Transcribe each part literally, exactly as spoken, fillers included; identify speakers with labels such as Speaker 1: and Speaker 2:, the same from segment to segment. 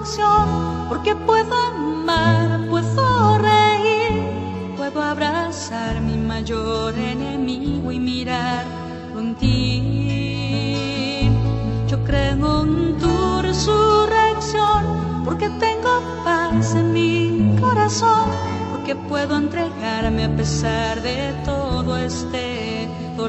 Speaker 1: resurrección, porque puedo amar, puedo reír, puedo abrazar mi mayor enemigo y mirar en ti. Yo creo en tu resurrección, porque tengo paz en mi corazón, porque puedo entregarme a pesar de todo este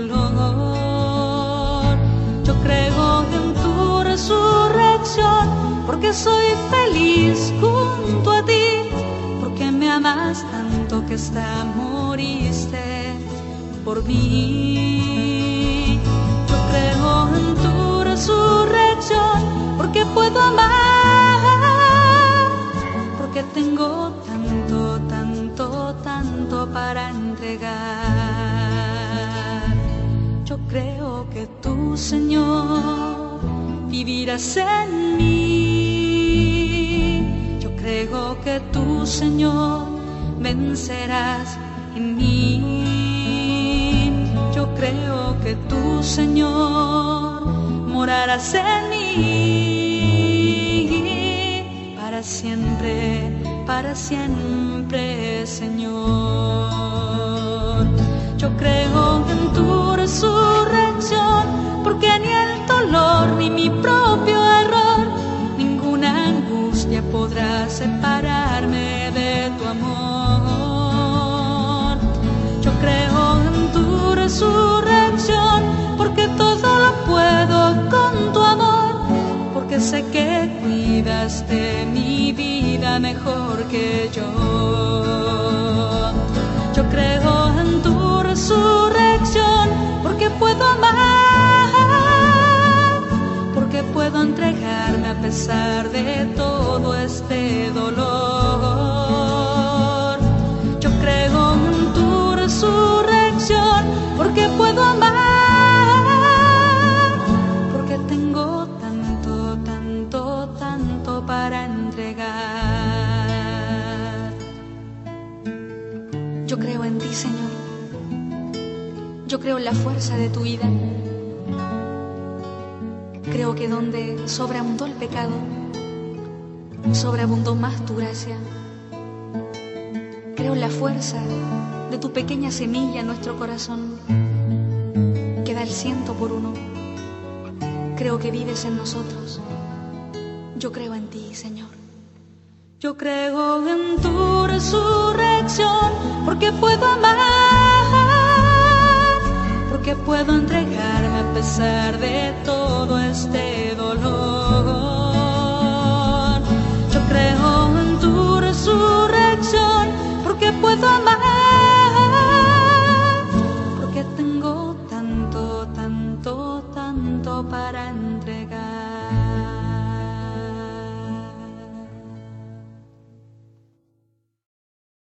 Speaker 1: dolor. Yo creo en tu resurrección, porque soy feliz junto a ti, porque me amas tanto que hasta moriste por mí. Yo creo en tu resurrección, porque puedo amar, porque tengo tanto, tanto, tanto para entregar. Yo creo que tú, Señor, vivirás en mí. Yo creo que tú, Señor, vencerás en mí. Yo creo que tú, Señor, morarás en mí para siempre, para siempre, Señor. Yo creo en tu resurrección, porque ni el dolor ni mi propio error, ninguna angustia podrá separarme de tu amor. Yo creo en tu resurrección, porque todo lo puedo con tu amor, porque sé que cuidas de mi vida mejor que yo. Yo creo en tu resurrección, porque puedo amar, porque puedo entregarme a pesar de todo este dolor. Yo creo en tu resurrección, porque puedo amar, porque tengo tanto, tanto, tanto para entregar. Yo creo en ti, Señor. Yo creo en la fuerza de tu vida. Creo que donde sobreabundó el pecado, sobreabundó más tu gracia. Creo en la fuerza de tu pequeña semilla en nuestro corazón, que da el ciento por uno. Creo que vives en nosotros. Yo creo en ti, Señor. Yo creo en tu resurrección, porque puedo amar, porque puedo entregarme a pesar de todo este dolor.